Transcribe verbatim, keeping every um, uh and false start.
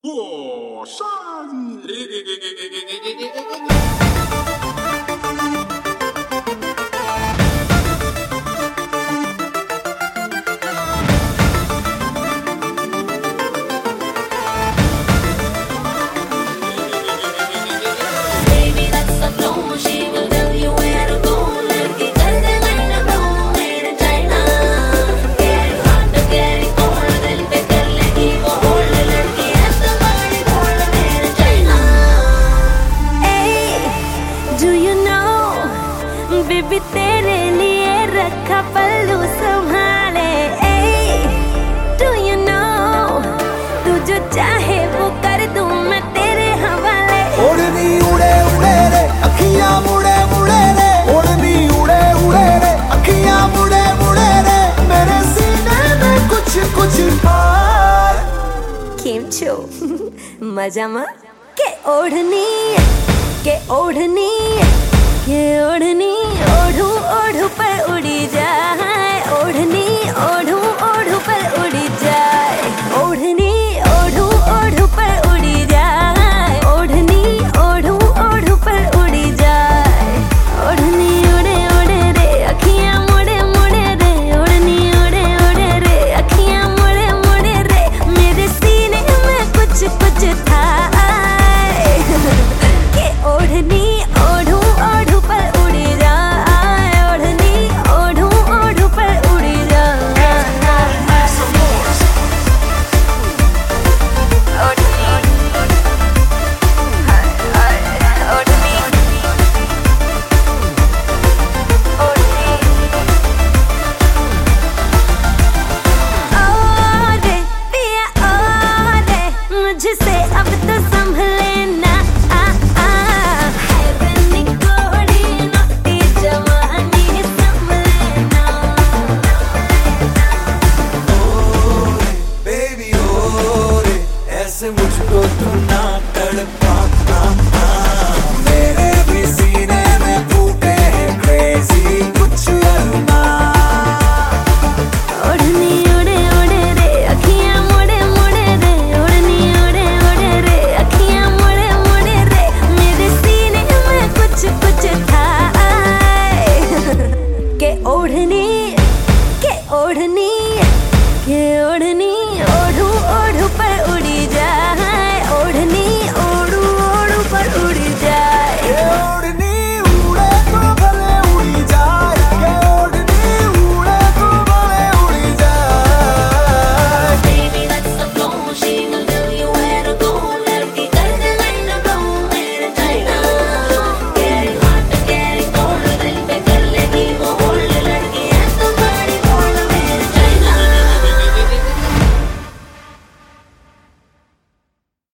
火山。 baby तेरे लिए रखा पल्लू संभाले। डू यू नो तू जो चाहे वो कर दूं मैं तेरे हवाले। ओढ़नी उड़े उड़े रे अखियां मुड़े मुड़े रे, ओढ़नी उड़े उड़े रे अखियां मुड़े मुड़े रे, मेरे सीने में कुछ कुछ हाय। केम छो मजा मा के ओढ़नी के ओढ़नी के ओढ़नी ओढ़ू ओढ़ू पर उड़ी जाए, ओढ़नी ओढ़ू ओढ़ू पर उड़ी जाए, ओढ़नी ओढ़ू ओढ़ू पर उड़ी जाए, ओढ़नी ओढ़ू ओढ़ू पर उड़ी जाए। ओढ़नी उड़े उड़े रे अखियां मुड़े मुड़े रे, ओढ़नी उड़े उड़े रे अखियां मुड़े मुड़े रे, मेरे सीने में कुछ कुछ था के ओढ़नी ओढ़ू ओढ़ू पर उड़ी जाए, ओढ़नी ओढ़ू ओढ़ू पर उड़ी जाए। ओढ़नी ओढ़नी ओ रे पिया ओ रे मुझसे अब तो संभले ना। ऐसे मुझको तू